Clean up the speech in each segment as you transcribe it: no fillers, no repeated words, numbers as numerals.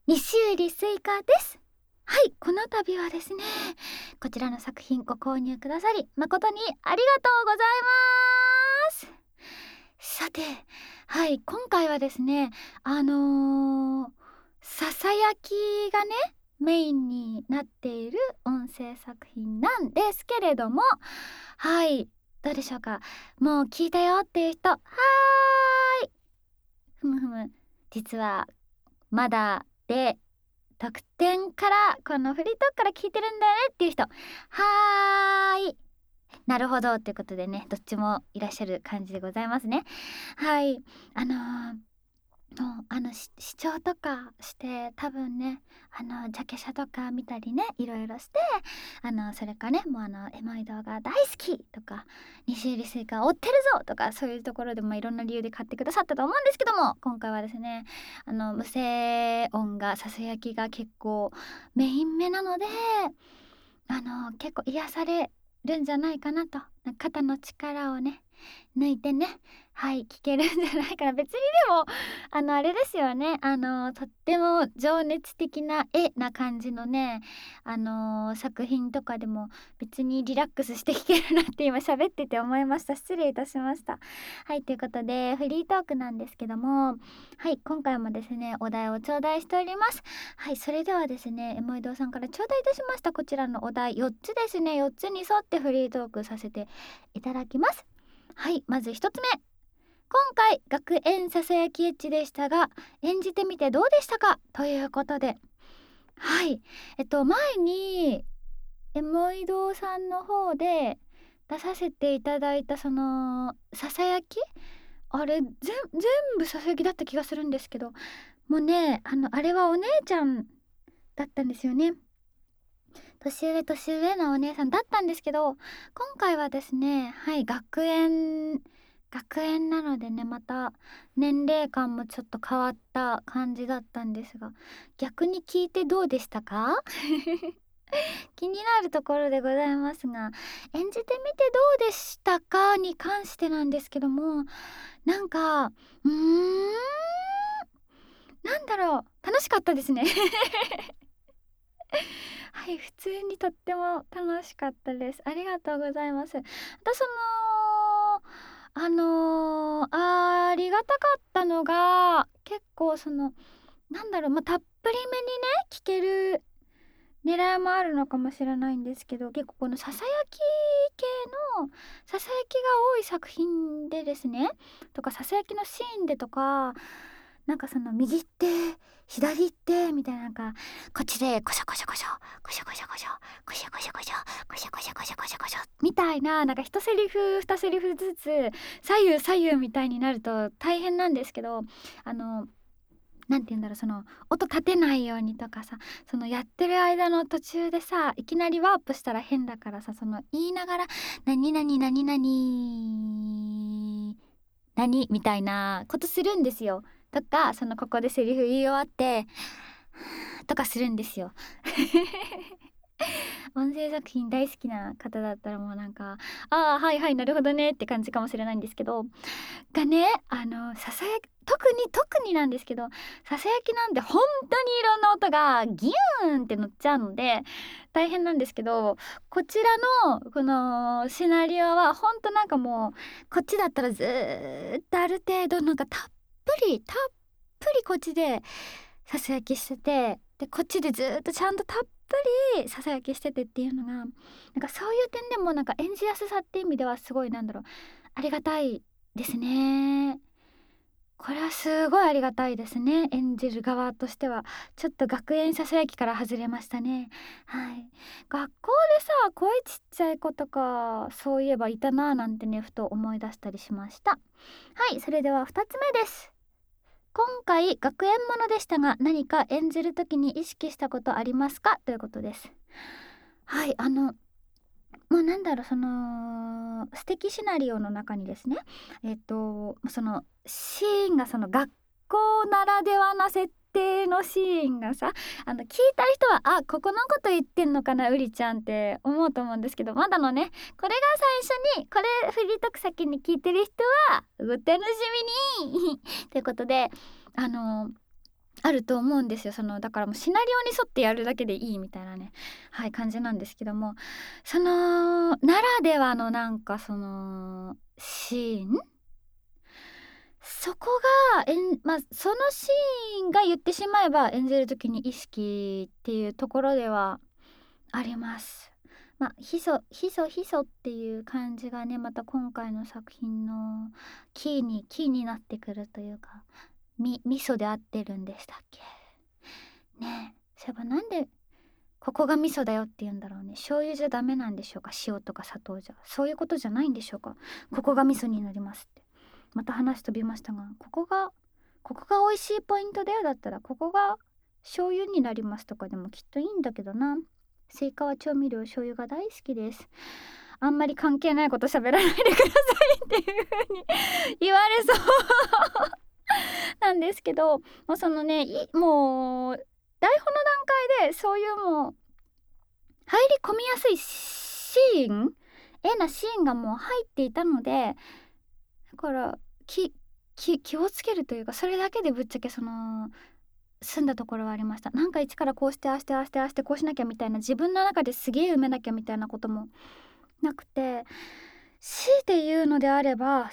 西売スイカです。はい、この度はですね、こちらの作品ご購入くださり誠にありがとうございます。さて、はい、今回はですね、ささやきがね、メインになっている音声作品なんですけれども、はい、どうでしょうか。もう聞いたよっていう人、はーい。ふむふむ、実はまだで特典からこのフリートークから聞いてるんだよねっていう人、はーい、なるほどっていうことでね、どっちもいらっしゃる感じでございますね。はい、もう視聴とかして多分ね、ジャケ写とか見たりね、いろいろして、それからね、もうエモい動画大好きとか、西入スイカ追ってるぞとか、そういうところでもいろんな理由で買ってくださったと思うんですけども、今回はですね、無声音がささやきが結構メイン目なので、結構癒されるんじゃないかなと、肩の力をね抜いてね、はい、聞けるんじゃないかな。別にでもあれですよね、とっても情熱的な絵な感じのね、作品とかでも別にリラックスして聞けるなって今喋ってて思いました。失礼いたしました。はい、ということでフリートークなんですけども、はい、今回もですねお題を頂戴しております。はい、それではですね、エモイドさんから頂戴いたしましたこちらのお題4つですね、4つに沿ってフリートークさせていただきます。はい、まず1つ目、今回学園ささやきエッジでしたが演じてみてどうでしたかということで、はい、前にエモイドさんの方で出させていただいたそのささやき、あれ全部ささやきだった気がするんですけど、もうね、あれはお姉ちゃんだったんですよね。年上のお姉さんだったんですけど、今回はですね、はい、学園なのでね、また年齢感もちょっと変わった感じだったんですが、逆に聞いてどうでしたか？気になるところでございますが、演じてみてどうでしたかに関してなんですけども、なんかなんだろう、楽しかったですね。はい、普通にとっても楽しかったです。ありがとうございます。ありがたかったのが、結構なんだろう、たっぷりめにね、聞ける狙いもあるのかもしれないんですけど、結構このささやき系のささやきが多い作品でですね、とかささやきのシーンでとか、なんか右手左手みたいな、こっちでコシャコシャコシャコシャコシャコシャコシャコシャコシャコシャコシャコシャコシャコシャみたいな、一セリフ二セリフずつ左右みたいになると大変なんですけど、なんて言うんだろう、音立てないようにとかさ、やってる間の途中でさ、いきなりワープしたら変だからさ、言いながら何々何々何みたいなことするんですよ。とか、ここでセリフ言い終わってとかするんですよ。音声作品大好きな方だったらもうああ、はいはい、なるほどねって感じかもしれないんですけど、がね、ささやき、特になんですけど、ささやきなんで本当にいろんな音がギューンって乗っちゃうので大変なんですけど、こちらのこのシナリオは本当もう、こっちだったらずーっとある程度たっぷりこっちでささやきしてて、でこっちでずーっとちゃんとたっぷりささやきしててっていうのが、そういう点でも演じやすさって意味ではすごい、ありがたいですね。これはすごいありがたいですね。演じる側としてはちょっと学園ささやきから外れましたね。はい、学校でさ、声ちっちゃい子とかそういえばいたなぁなんてね、ふと思い出したりしました。はい、それでは2つ目です。今回学園ものでしたが何か演じる時に意識したことありますかということです。はい、もう素敵シナリオの中にですね、シーンが学校ならではな設定のシーンがさ、聞いた人はここのこと言ってんのかなうりちゃんって思うと思うんですけど、まだのね、これが最初にこれフリートーク先に聞いてる人はお楽しみにということで、 あると思うんですよ。だからもうシナリオに沿ってやるだけでいいみたいなね、はい、感じなんですけども、ならではのなんかシーン、そこがそのシーンが言ってしまえば演じる時に意識っていうところではあります。ひそっていう感じがね、また今回の作品のキーになってくるというか、味噌で合ってるんでしたっけね。そういえばなんでここが味噌だよって言うんだろうね。醤油じゃダメなんでしょうか、塩とか砂糖じゃ。そういうことじゃないんでしょうか、ここが味噌になりますって。また話飛びましたが、ここが美味しいポイントだよだったら、ここが醤油になりますとかでもきっといいんだけどな。スイカは調味料醤油が大好きです。あんまり関係ないこと喋らないでくださいっていう風に言われそうなんですけど、もうそのね、もう台本の段階でそういうもう入り込みやすいシーンがもう入っていたので、だから気をつけるというか、それだけでぶっちゃけ済んだところはありました。なんか一からこうしてああしてこうしなきゃみたいな、自分の中ですげえ埋めなきゃみたいなこともなくて、強いて言うのであれば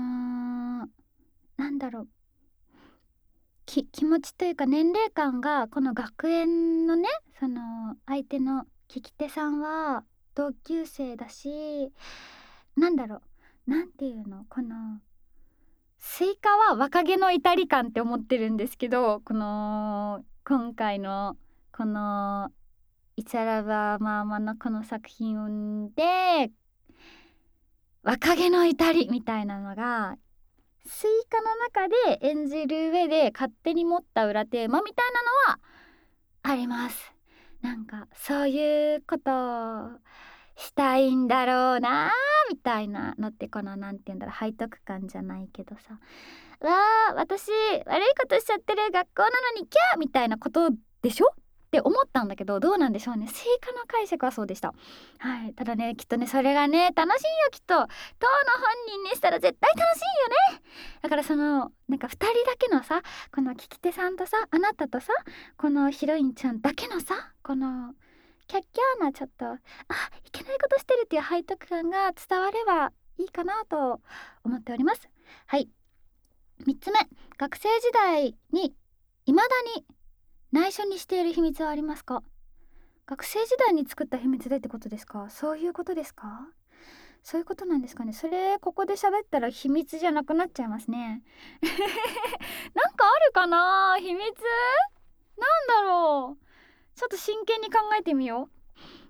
なんだろう、気持ちというか年齢感が、この学園のね、相手の聞き手さんは同級生だし、なんだろう、なんていうの、スイカは若気の至り感って思ってるんですけど、今回のこのイチャラバマーマのこの作品で若気の至りみたいなのがスイカの中で演じる上で勝手に持った裏テーマみたいなのはあります。なんかそういうことをしたいんだろうなみたいなのって、なんて言うんだろう、背徳感じゃないけどさ、わあ私悪いことしちゃってる学校なのにキャーみたいなことでしょって思ったんだけど、どうなんでしょうね。スイカの解釈はそうでした。はい。ただね、きっとね、それがね楽しいよ、きっと当の本人にしたら絶対楽しいよね。だからなんか2人だけのさ、この聞き手さんとさ、あなたとさ、このヒロインちゃんだけのさ、このキャッキャーな、ちょっといけないことしてるっていう背徳感が伝わればいいかなと思っております。はい。3つ目、学生時代に未だに内緒にしている秘密はありますか？学生時代に作った秘密でってことですか？そういうことですか？そういうことなんですかね。それここで喋ったら秘密じゃなくなっちゃいますねなんかあるかな、秘密。なんだろう、ちょっと真剣に考えてみよう。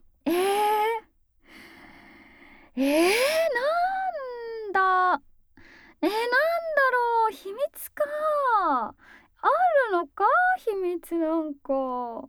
なんだなんだろう、秘密か。あるのか、秘密なんか。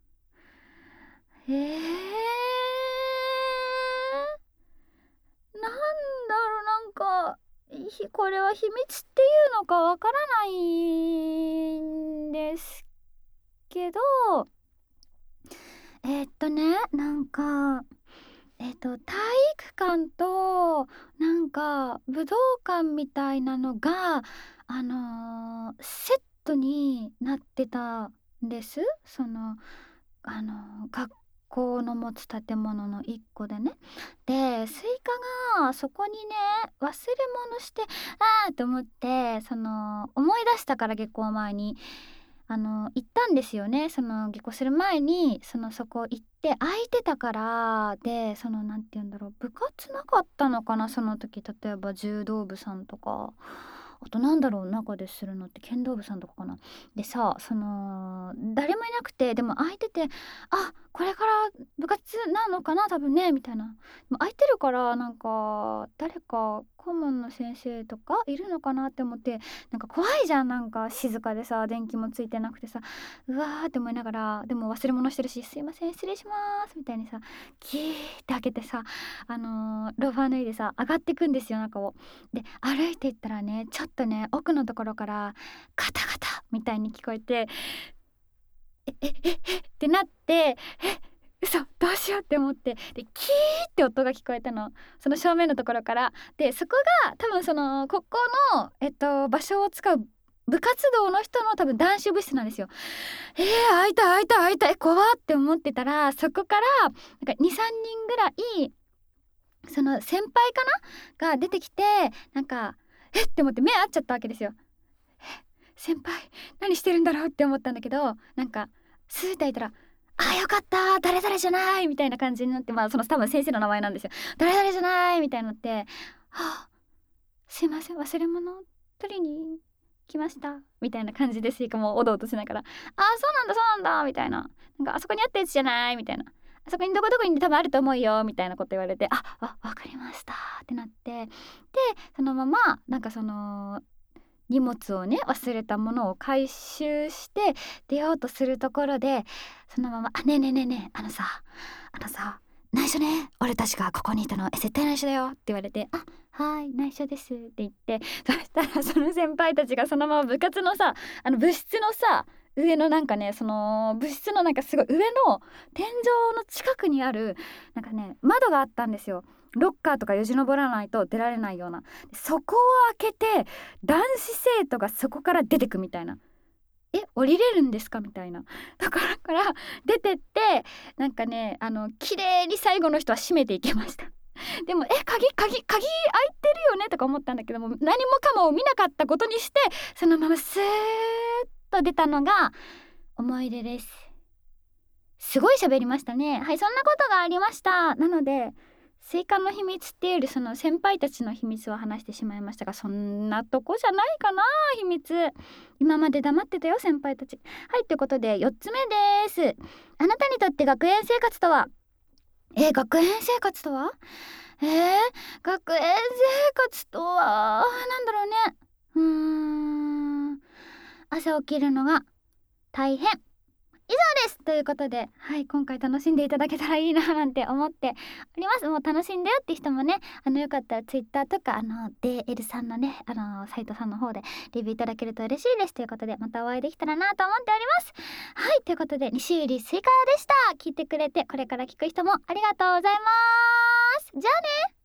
なんだろう、なんかこれは秘密っていうのかわからないんですけど、なんか体育館となんか武道館みたいなのがセットになってたんです。学校の持つ建物の一個でね。でスイカがそこにね忘れ物してと思って、思い出したから、下校前に行ったんですよね。下校する前にそこ行って空いてたから。でなんて言うんだろう、部活なかったのかなその時。例えば柔道部さんとか、あとなんだろう、中でするのって剣道部さんとかかな。でさ、誰もいなくて、でも空いてて、これから部活なのかな多分ねみたいな。でも空いてるから、なんか誰か顧問の先生とかいるのかなって思って、なんか怖いじゃん、なんか静かでさ、電気もついてなくてさ、うわーって思いながら、でも忘れ物してるし、すいません失礼しますみたいにさ、キーって開けてさ、ローファー脱いでさ上がってくんですよ、中を。で歩いていったらね、ちょっとね奥のところからカタカタみたいに聞こえて、ってなって、嘘どうしようって思って、でキーって音が聞こえたの、その正面のところから。でそこが多分ここの場所を使う部活動の人の多分男子部室なんですよ。会いたい会いたい会いたい怖って思ってたら、そこからなんか2、3人ぐらいその先輩かなが出てきて、なんかって思って目合っちゃったわけですよ。先輩何してるんだろうって思ったんだけど、なんかスーッて開いたら、よかった誰々じゃないみたいな感じになって、その多分先生の名前なんですよ。誰々じゃないみたいになって、すいません忘れ物取りに来ましたみたいな感じで、スイカもおどおどしながら、そうなんだそうなんだみたいな、なんかあそこにあったやつじゃないみたいな、あそこにどこどこに多分あると思うよみたいなこと言われて、わかりましたってなって、でそのままなんかその荷物をね忘れたものを回収して出ようとするところで、そのままねえねえねえねえ、あのさ内緒ね、俺たちがここにいたの絶対内緒だよって言われて、はい内緒ですって言って、そしたらその先輩たちがそのまま部活のさ、部室のさ上のなんかね、その部室のなんかすごい上の天井の近くにあるなんかね窓があったんですよ。ロッカーとかよじ登らないと出られないような、そこを開けて男子生徒がそこから出てくみたいな、降りれるんですかみたいなところから出てって、なんかね綺麗に最後の人は閉めていきました。でも鍵開いてるよねとか思ったんだけども、何もかもを見なかったことにして、そのままスーッと出たのが思い出です。すごい喋りましたね。はい、そんなことがありました。なのでスイカの秘密っていうより、その先輩たちの秘密を話してしまいましたが、そんなとこじゃないかな。秘密今まで黙ってたよ先輩たち。はい、ということで4つ目です。あなたにとって学園生活とは？学園生活とは？学園生活とはなんだろうね。朝起きるのが大変。以上ですということで、今回楽しんでいただけたらいいななんて思っております。もう楽しんだよって人もね、よかったらツイッターとかDL さんのねサイトさんの方でレビューいただけると嬉しいですということで、またお会いできたらなと思っております。ということで西瓜スイカでした。聞いてくれて、これから聞く人もありがとうございます。じゃあね。